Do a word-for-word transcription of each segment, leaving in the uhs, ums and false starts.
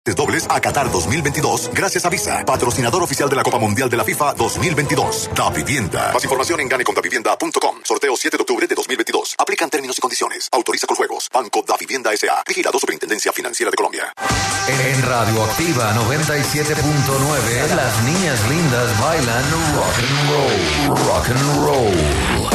Dobles a Qatar dos mil veintidós gracias a Visa, patrocinador oficial de la Copa Mundial de la FIFA dos mil veintidós. Da Vivienda. Más información en gane con da vivienda punto com. Sorteo siete de octubre de dos mil veintidós. Aplican términos y condiciones. Autoriza con juegos. Banco Da Vivienda S A. Vigilado Superintendencia Financiera de Colombia. En Radioactiva noventa y siete punto nueve, las niñas lindas bailan rock and roll. Rock and roll.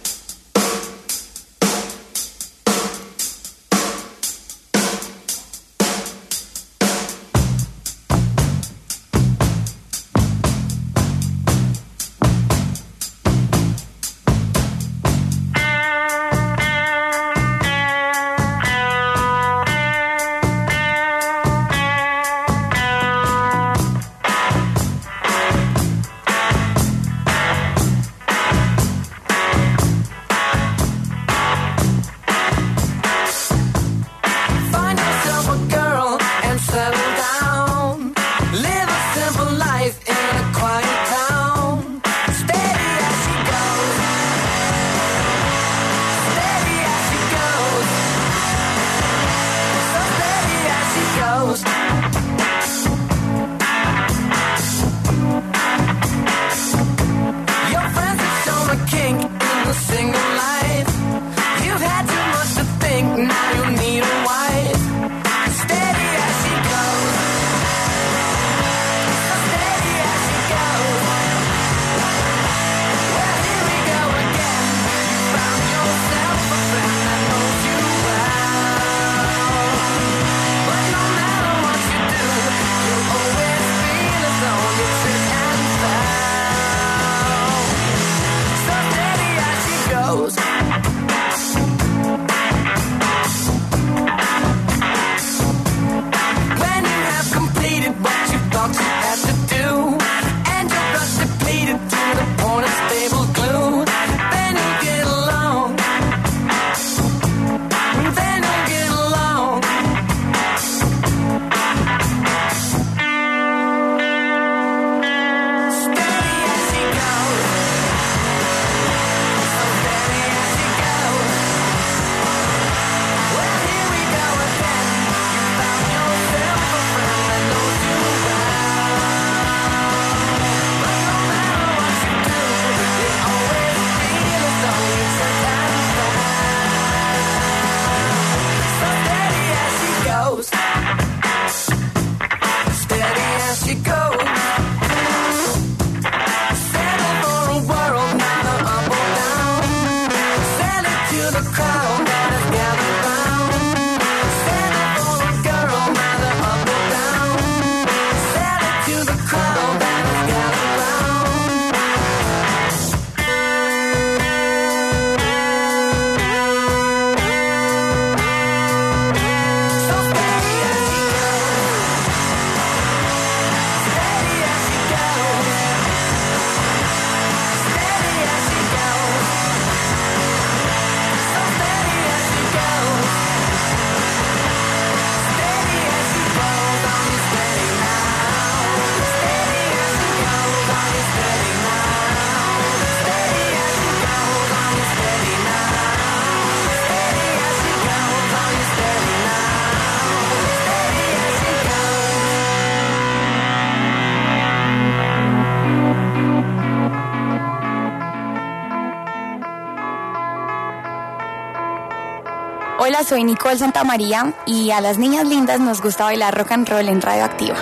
Hola, soy Nicole Santamaría y a las niñas lindas nos gusta bailar rock and roll en Radioactiva.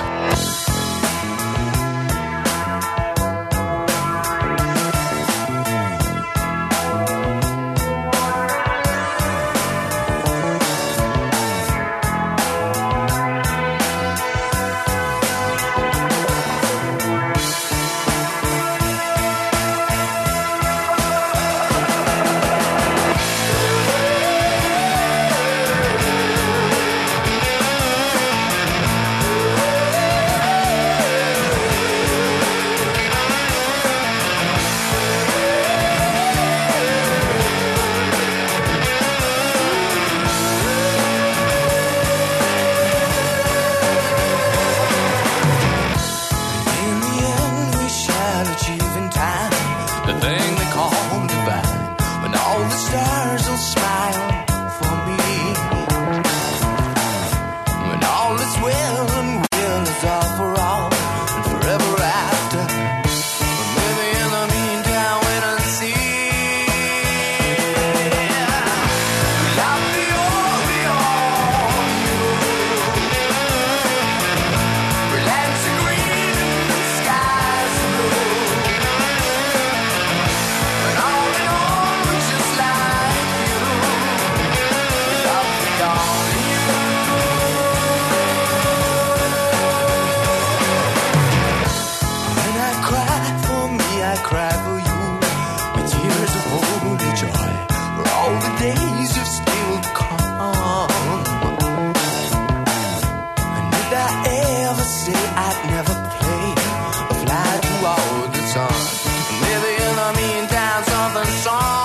ever say I'd never play a flight through all the time. Maybe in the meantime something strong.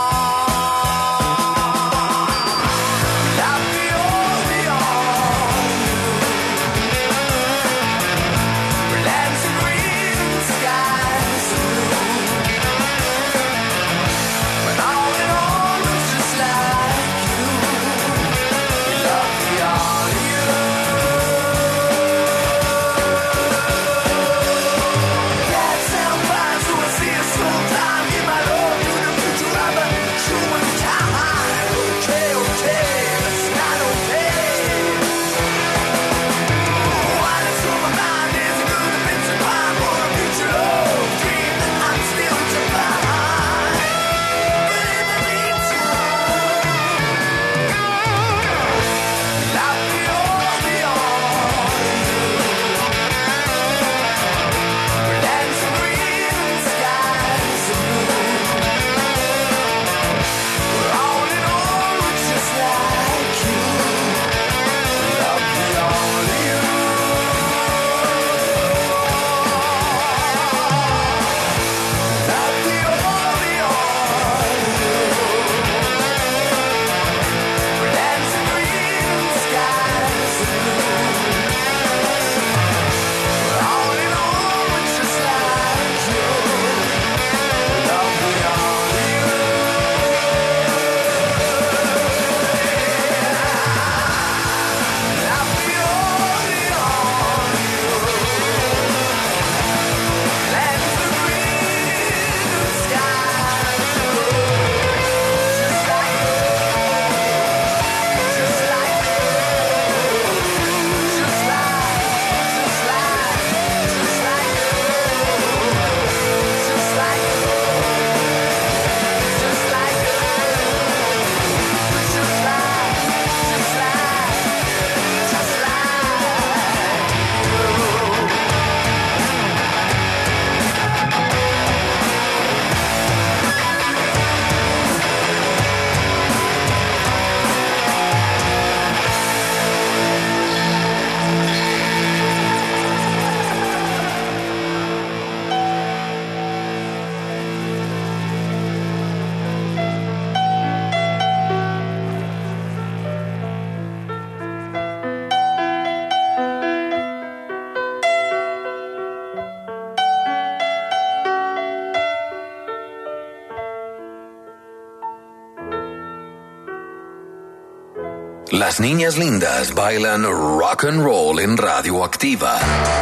Las niñas lindas bailan rock and roll en Radioactiva.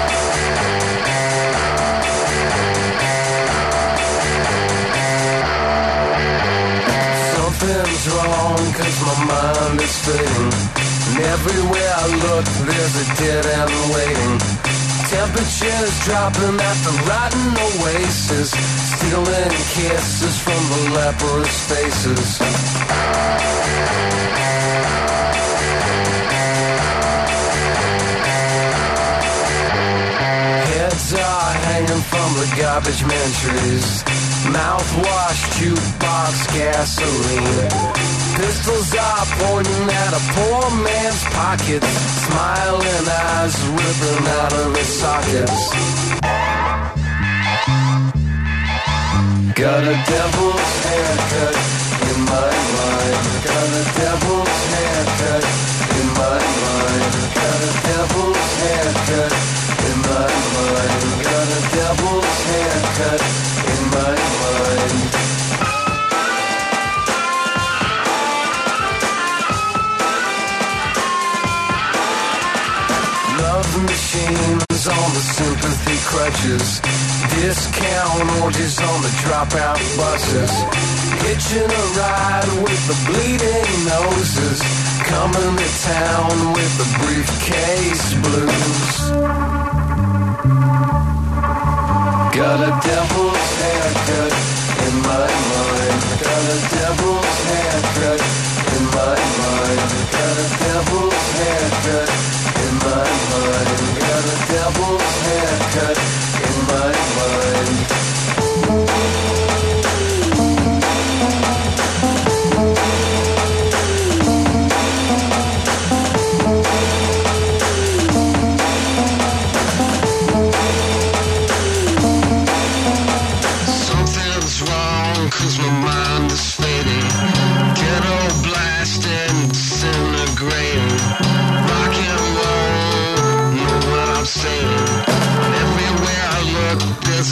Something's wrong cause my mind is fading, and everywhere I look there's a dead end waiting. Temperatures dropping at the rotten oasis, stealing kisses from the leprous faces. Heads are hanging from the garbage man trees, mouthwash, jukebox, gasoline. Pistols are pointing at a poor man's pockets, smiling eyes ripping out of his sockets. Got a devil's haircut in my mind. Got a devil's haircut in my mind. Got a devil's haircut in my mind. Got a devil's haircut in my mind. Love machines on the sympathy crutches, discount orgies on the dropout buses, hitching a ride with the bleeding noses, coming to town with the briefcase blues. Got a devil's haircut in my mind. Got a devil's haircut in my mind. Got a devil's haircut in my mind. Got a devil's haircut in my mind.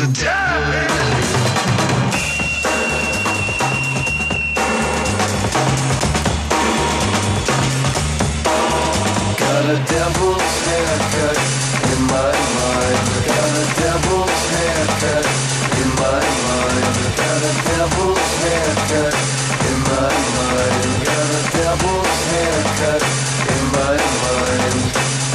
a dime. Got a devil's haircut in my mind. Got a devil's haircut in my mind. Got a devil's haircut in my mind. Got a devil's haircut in my mind.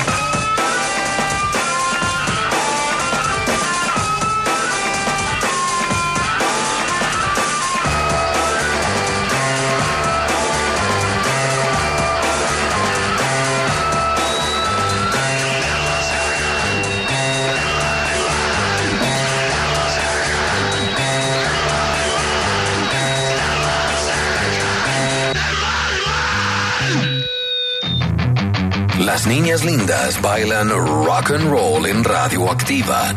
Las niñas lindas bailan rock and roll en Radioactiva.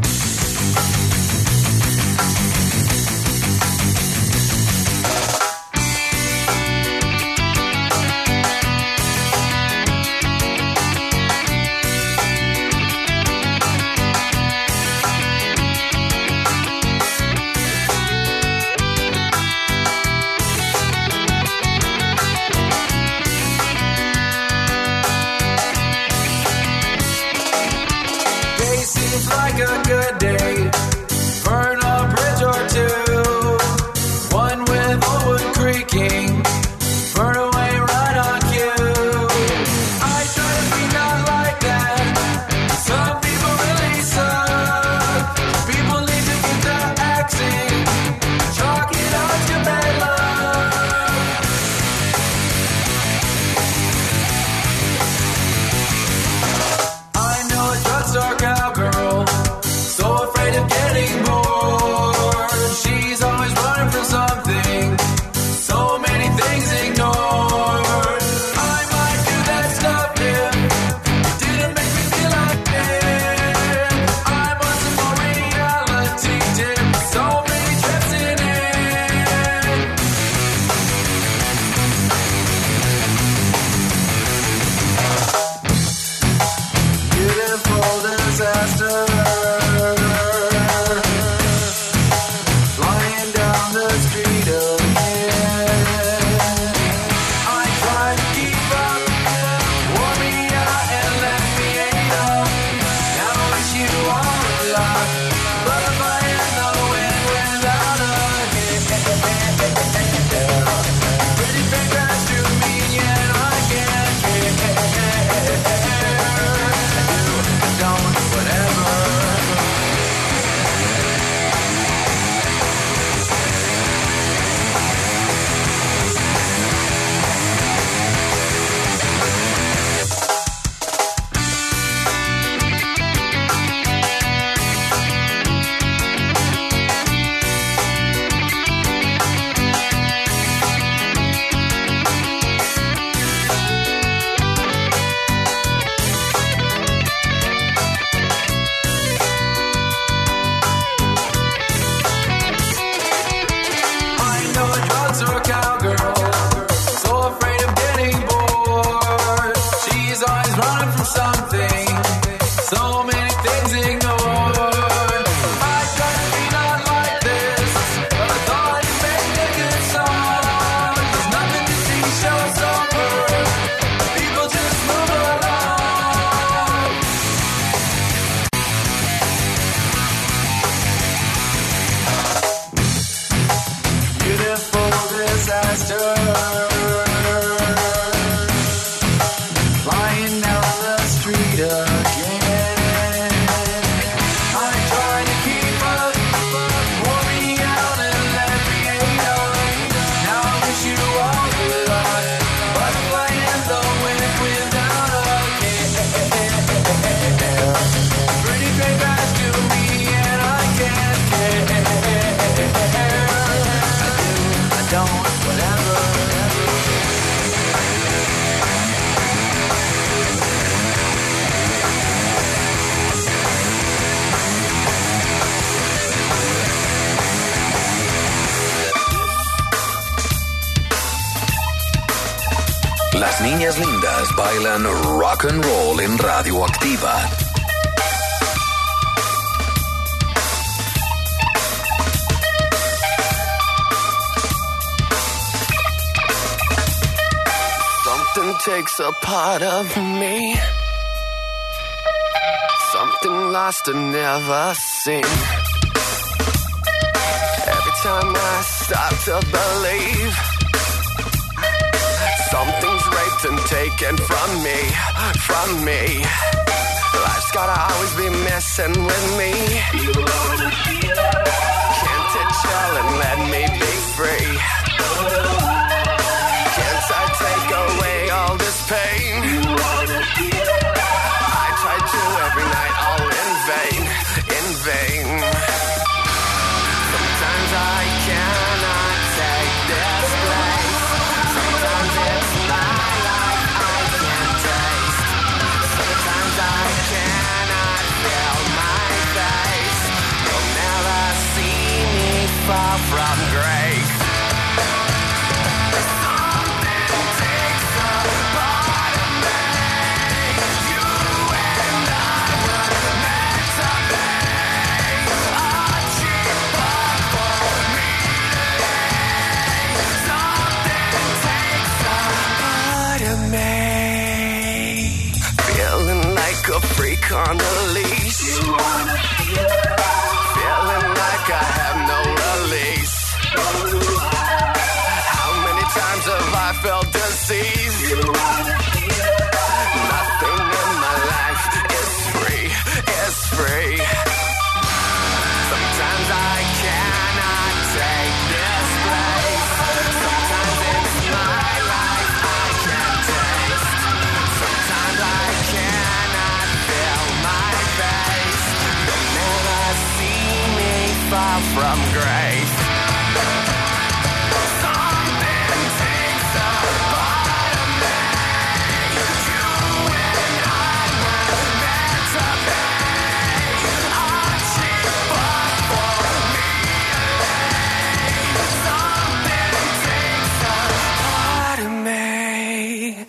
Las niñas lindas bailan rock and roll en Radioactiva. takes a part of me. Something lost and never seen. Every time I start to believe something's raped and taken from me, from me. Life's gotta always be messing with me. Can't it chill and let me be free? Can't I take away all this pain? I try to every night, all in vain, in vain. Sometimes I cannot take this place. Sometimes it's my life I can't taste. Sometimes I cannot feel my face. You'll never see me far from grace. A freak on a leash. Feeling like I have no release. How many times have I felt disease? Nothing in my life is free, is free. Sometimes I cannot take this place. Sometimes it's my life I can't taste. Sometimes I cannot feel my face. You'll never see me far from grace. Something takes a part of me. You and I were meant to be. A cheap buck for me to lay. Something takes a part of me.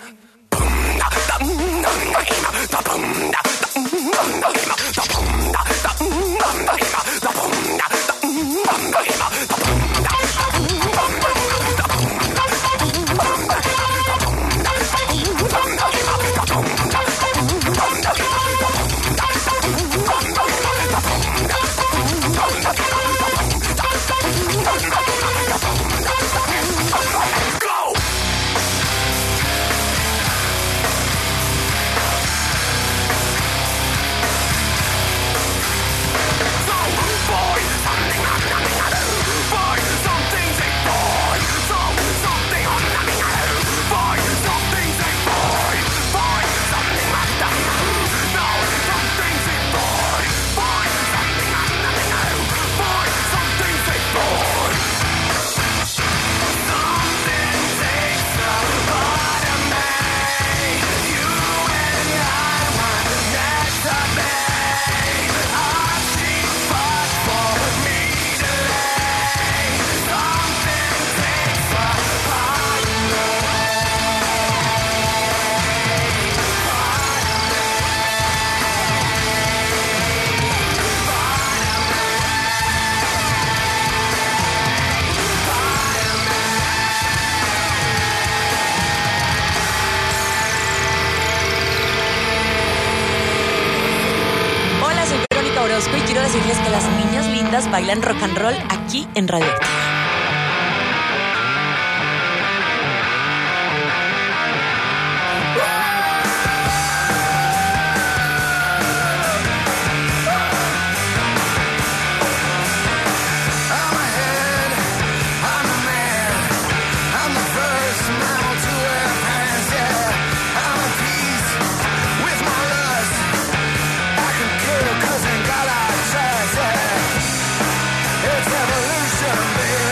Y quiero decirles que las niñas lindas bailan rock and roll aquí en Radio Activa. It's evolution, baby.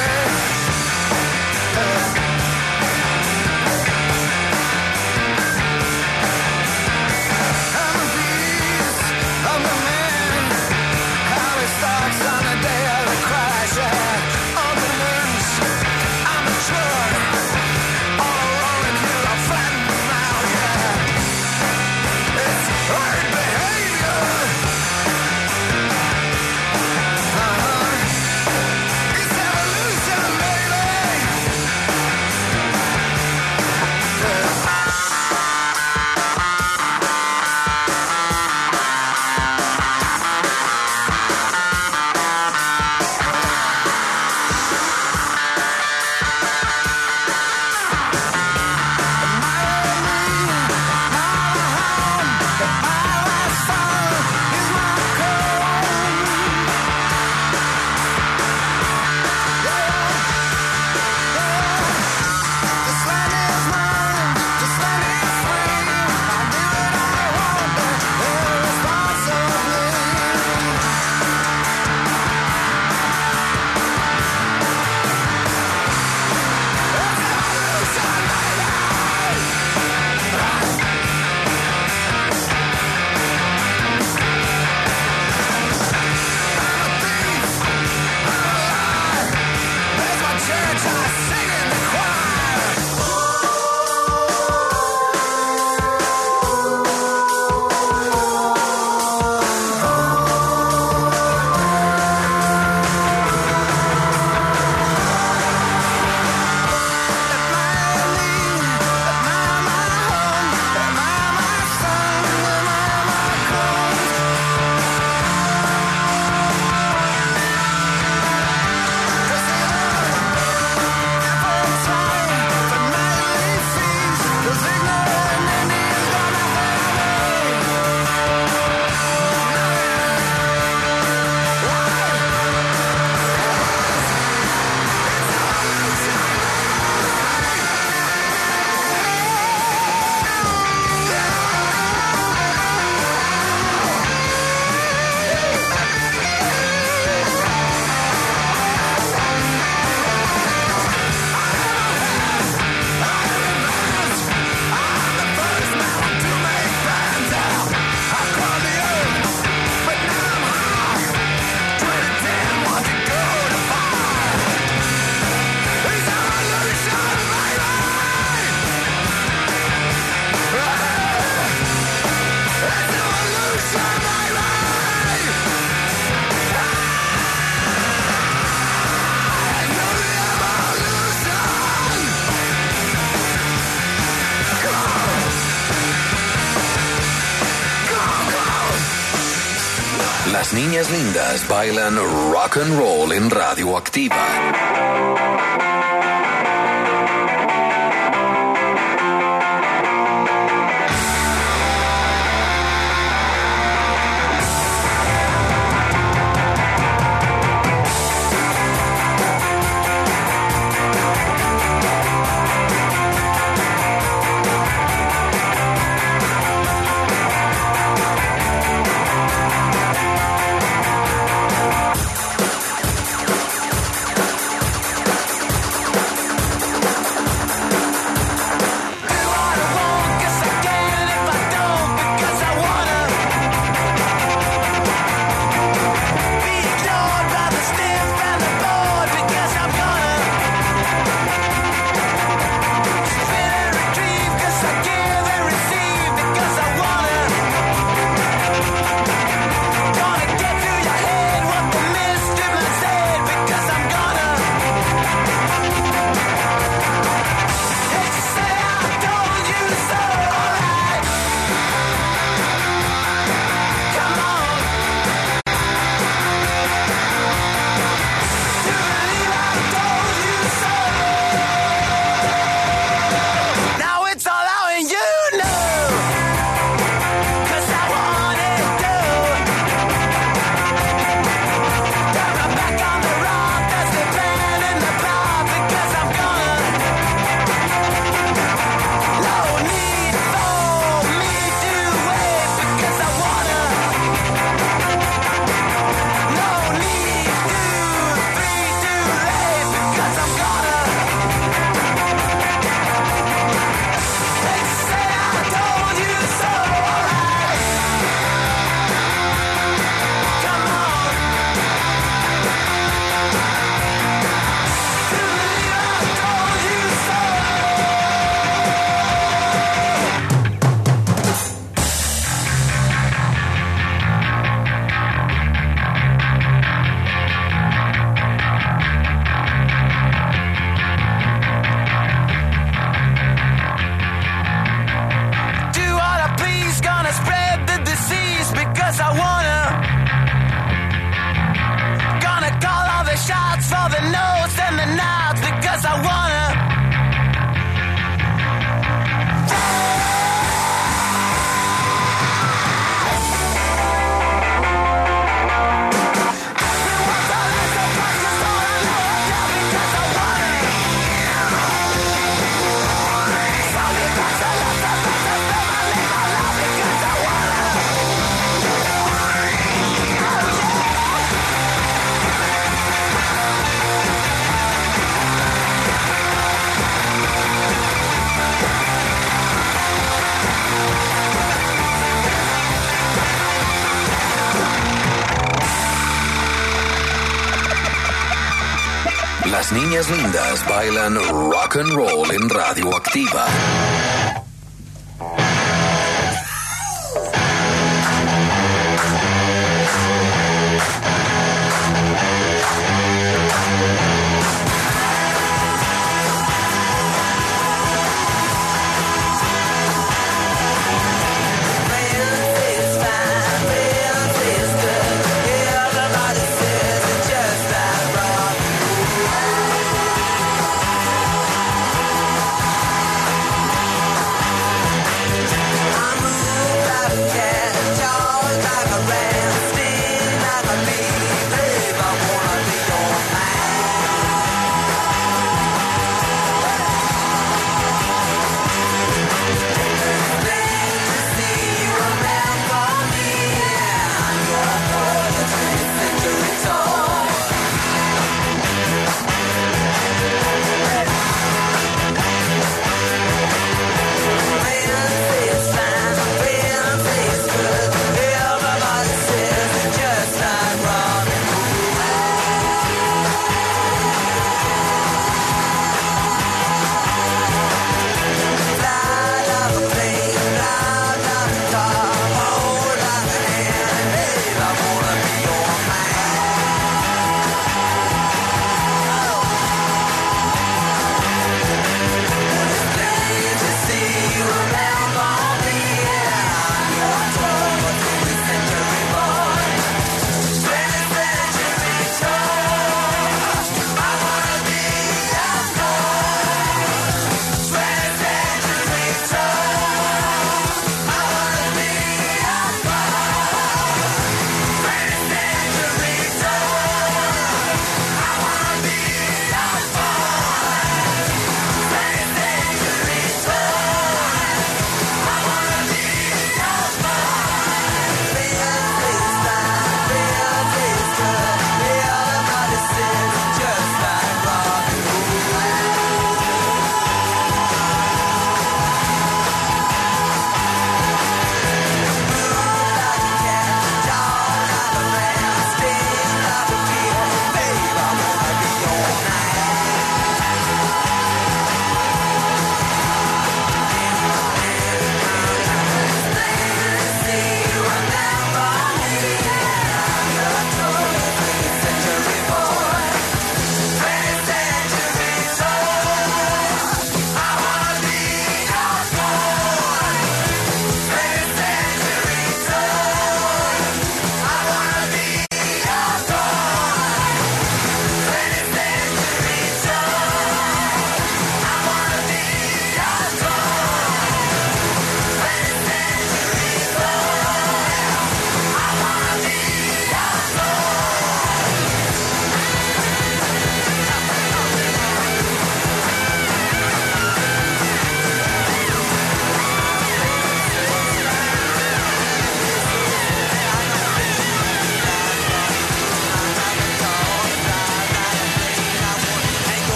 Las niñas lindas bailan rock and roll en Radioactiva. Las niñas lindas bailan rock and roll en Radioactiva. Everybody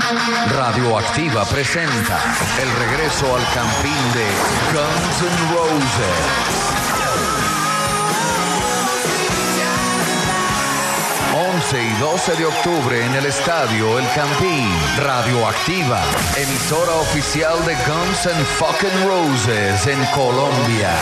Radioactiva presenta el regreso al campín de Guns N' Roses. once y doce de octubre en el estadio El Campín. Radioactiva, emisora oficial de Guns N' Fucking Roses en Colombia.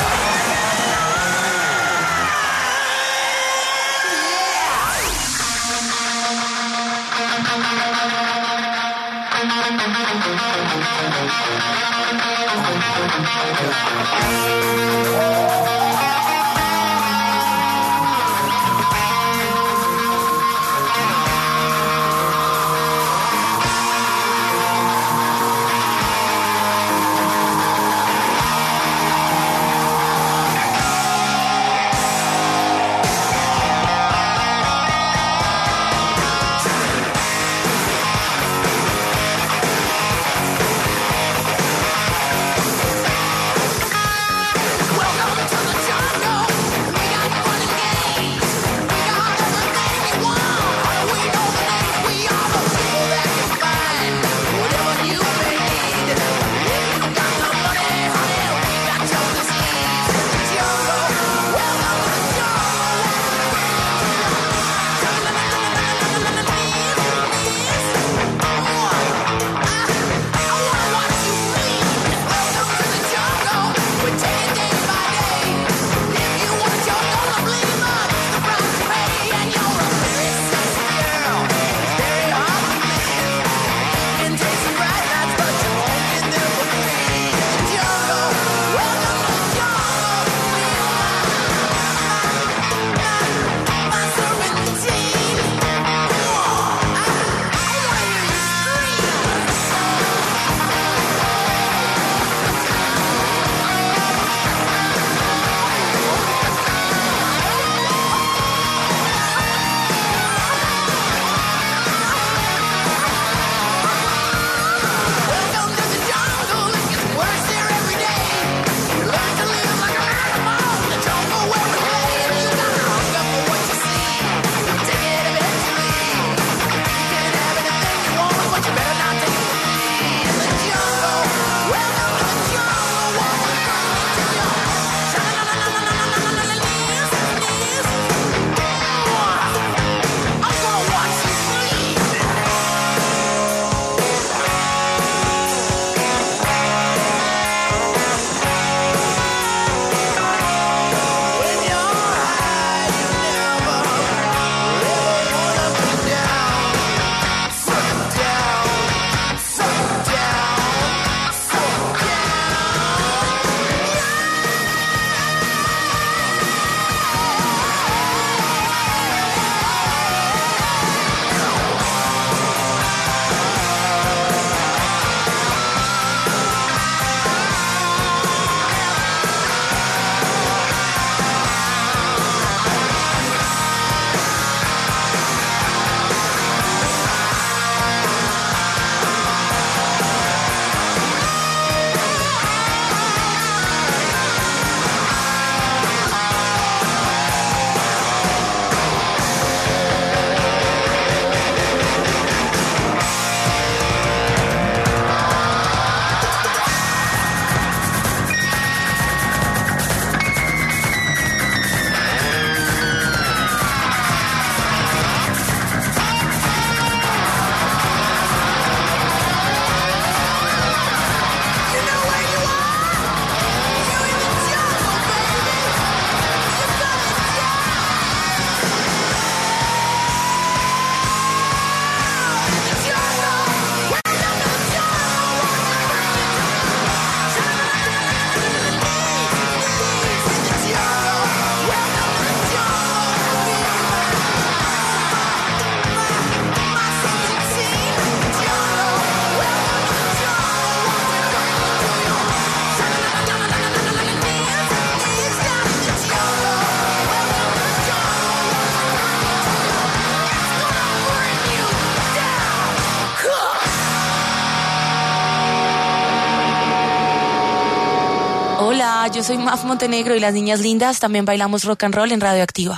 Hola, yo soy Maf Montenegro y las niñas lindas también bailamos rock and roll en Radioactiva.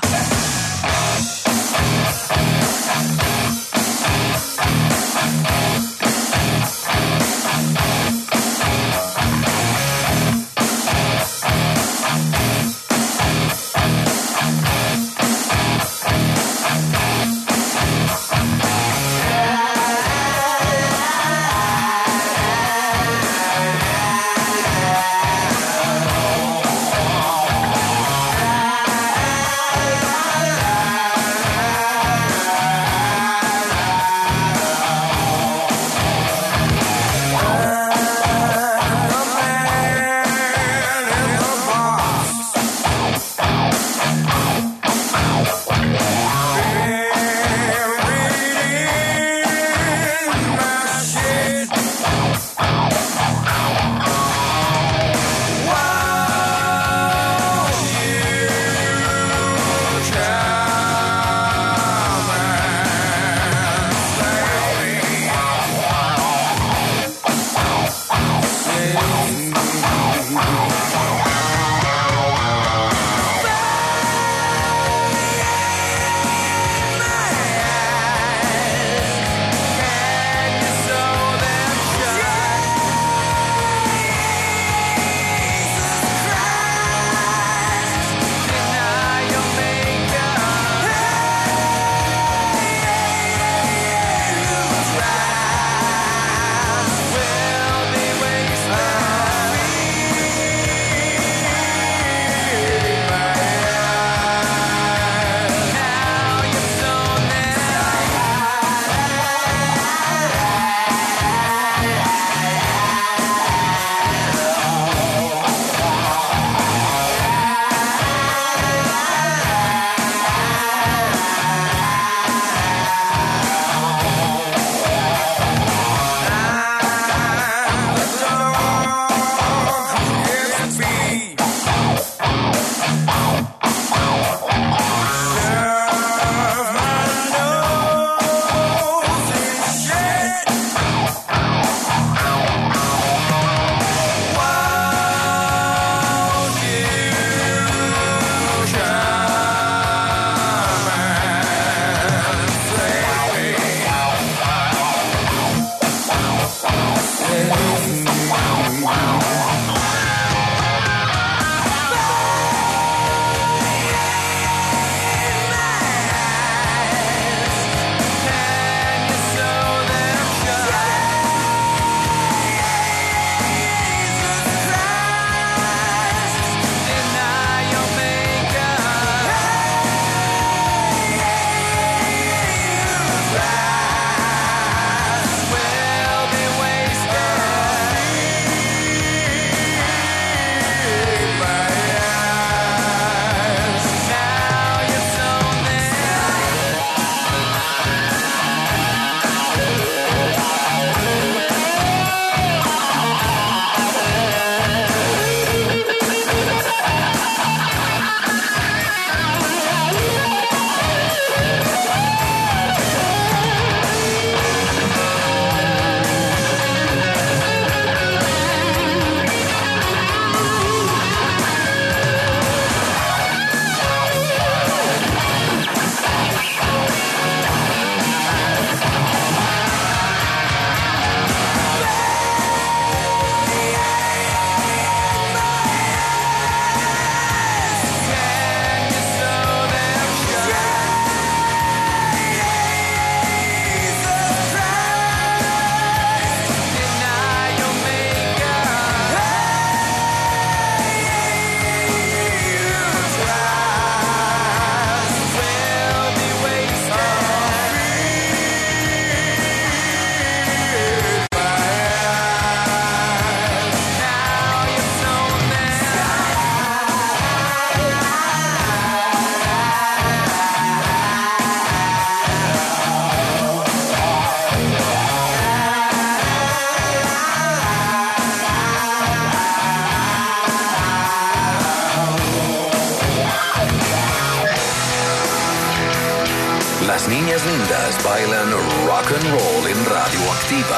niñas lindas bailan rock and roll en Radioactiva.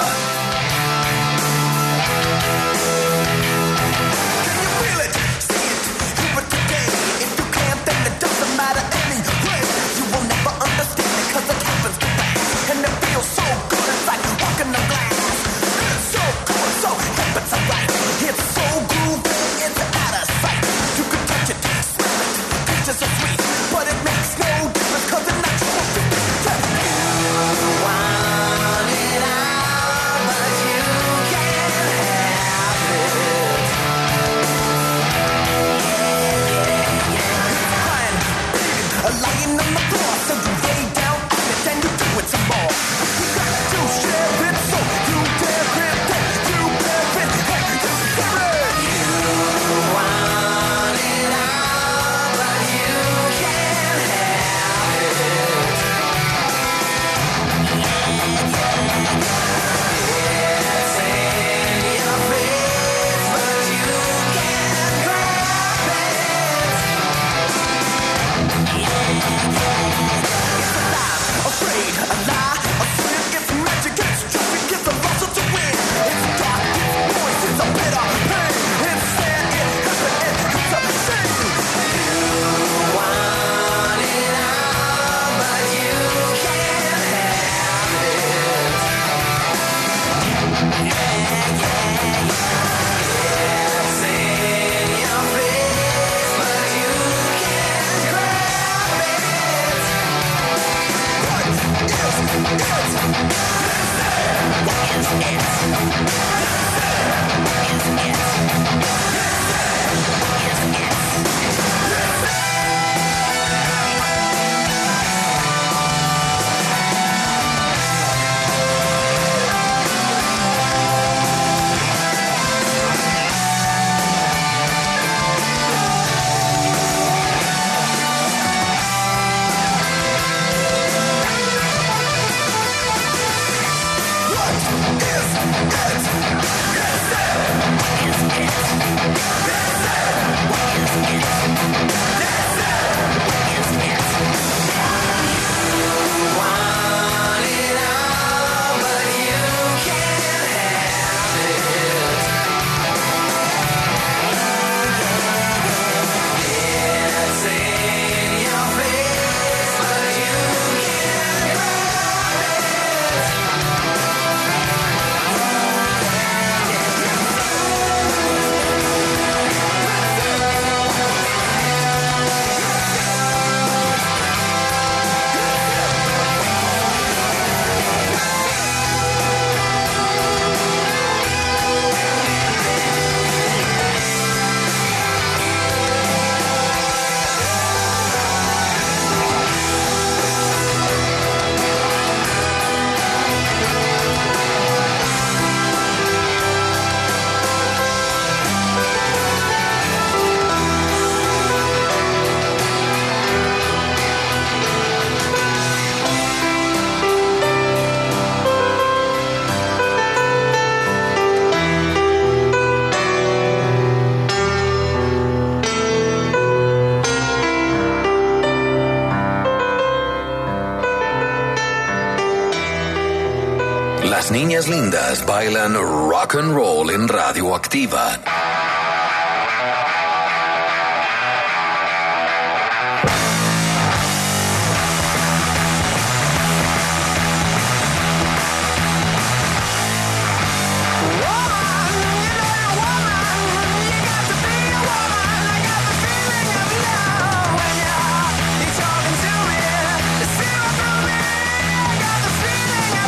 Las niñas lindas bailan rock and roll en Radioactiva.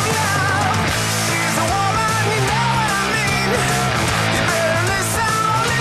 She's a woman, you know what I mean. You better listen.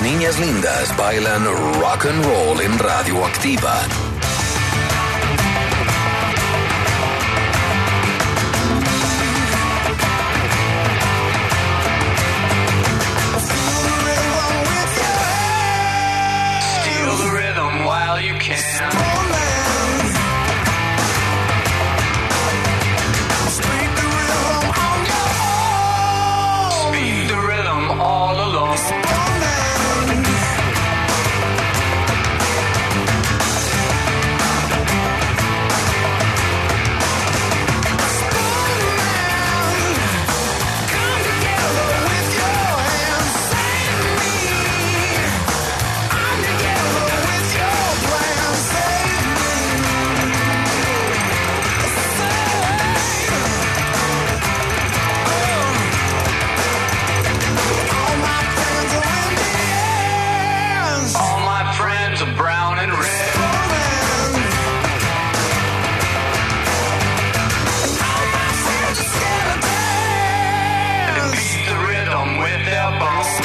niñas lindas bailan rock and roll en Radioactiva. Feel the rhythm while you can. All alone. Brown and red. And it beats the rhythm with their bones.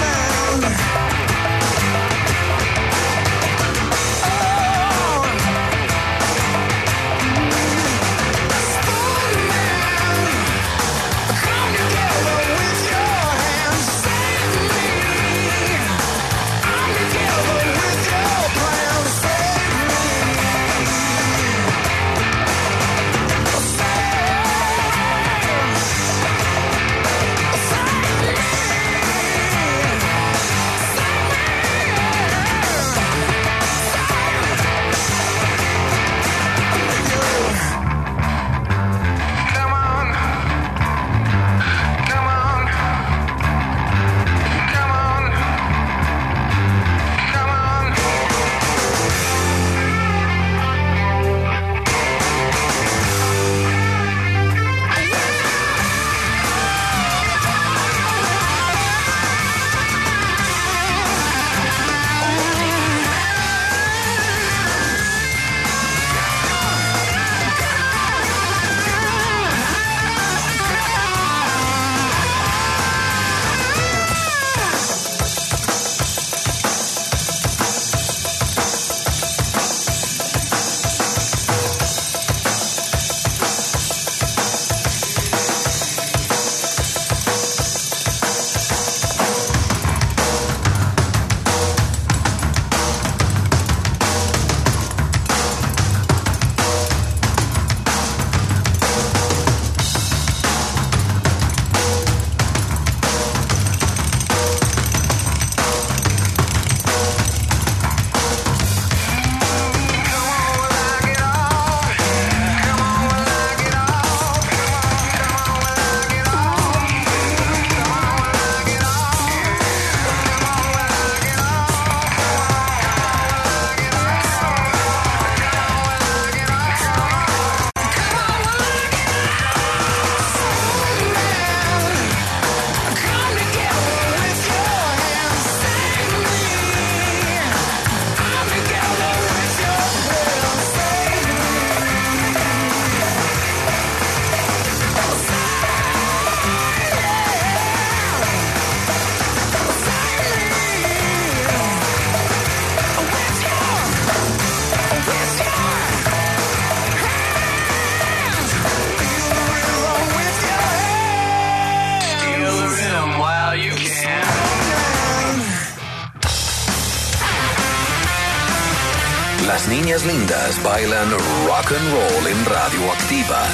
Las niñas lindas bailan rock and roll en Radioactiva.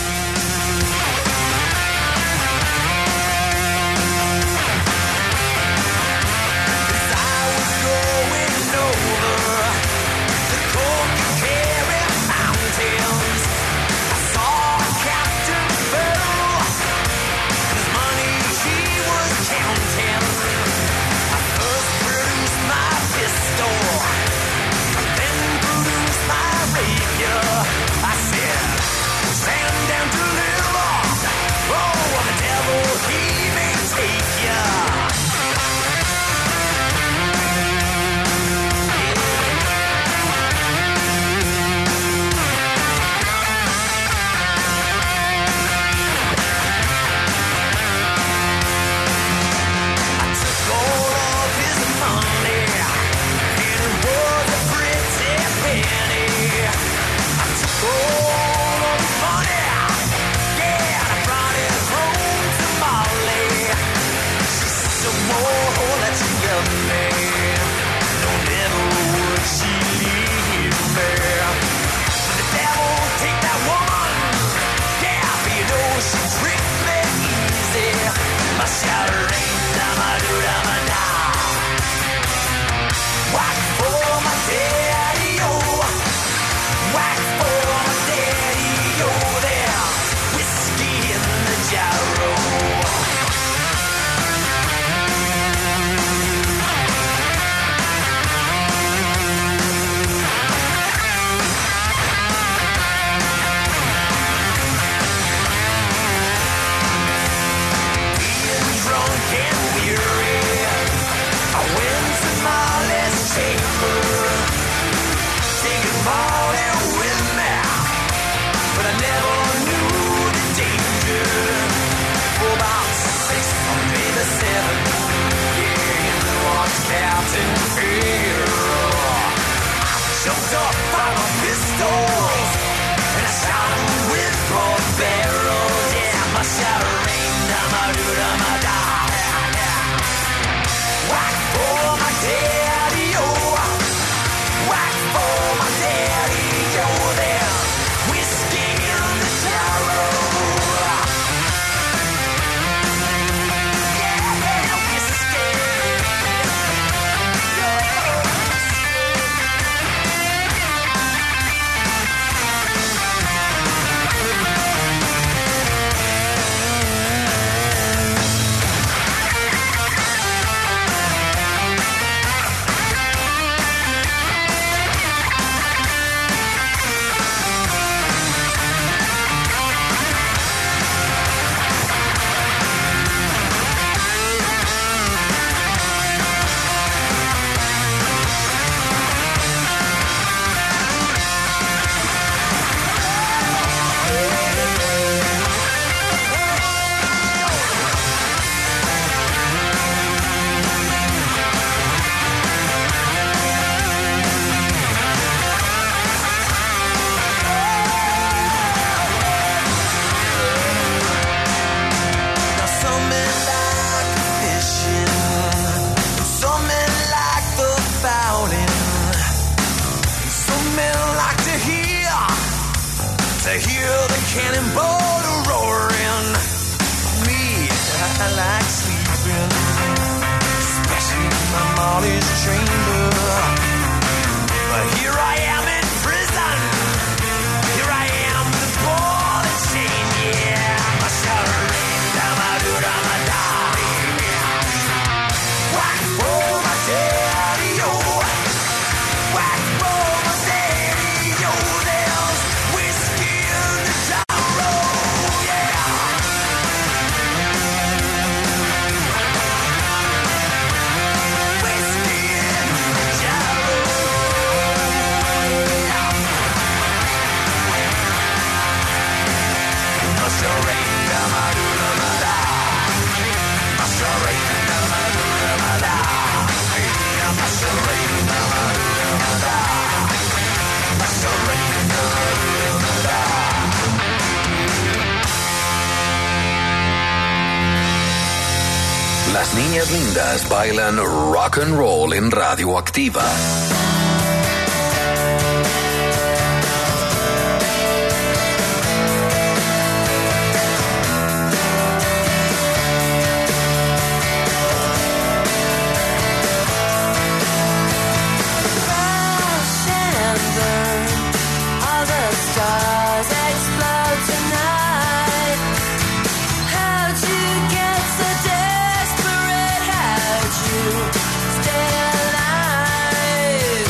I said, stand down to jumped up by my pistols, and I shot him with both barrels. Yeah, my shot rained down my doodle, my da. Whack for my daddy, oh. Whack for my daddy, oh. There's whiskey in the jarrow. Las niñas lindas bailan rock and roll en Radioactiva. Stay alive.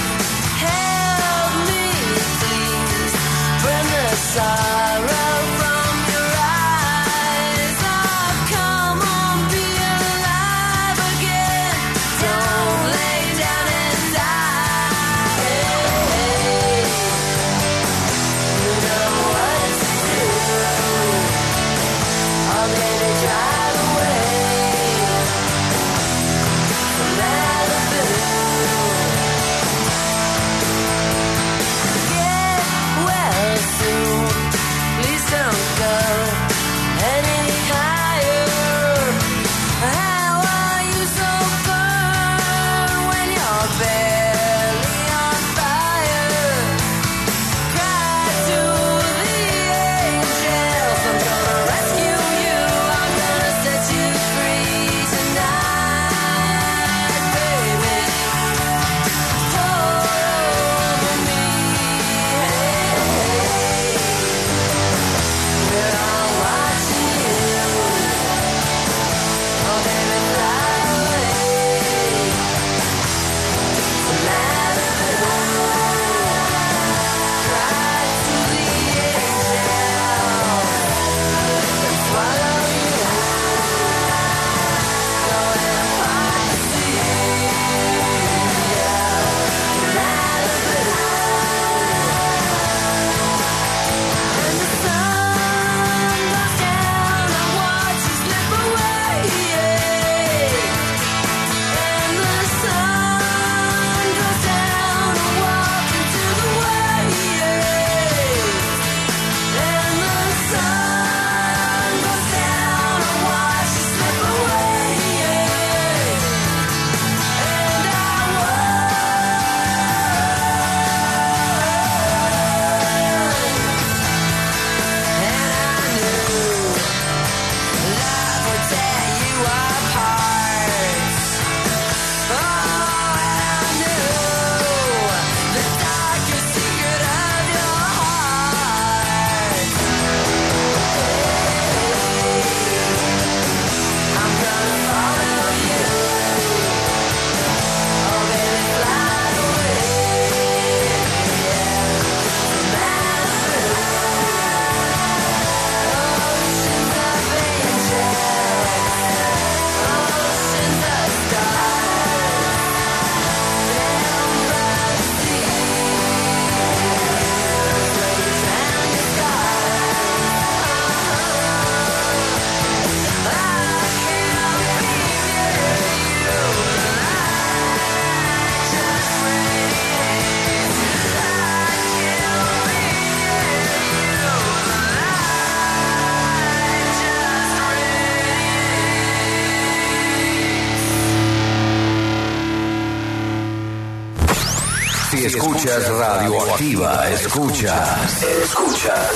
escuchas Radioactiva, escuchas, escuchas.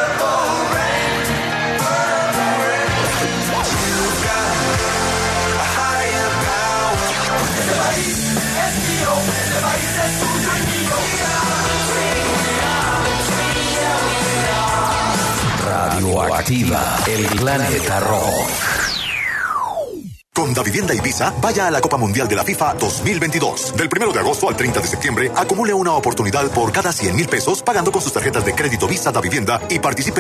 Radioactiva, el planeta rock. Con Davivienda Ibiza, vaya a la Copa Mundial de la FIFA dos mil veintidós. Del primero de agosto al treinta de septiembre, acumule una oportunidad por cada cien mil pesos pagando con sus tarjetas de crédito Visa Davivienda y participe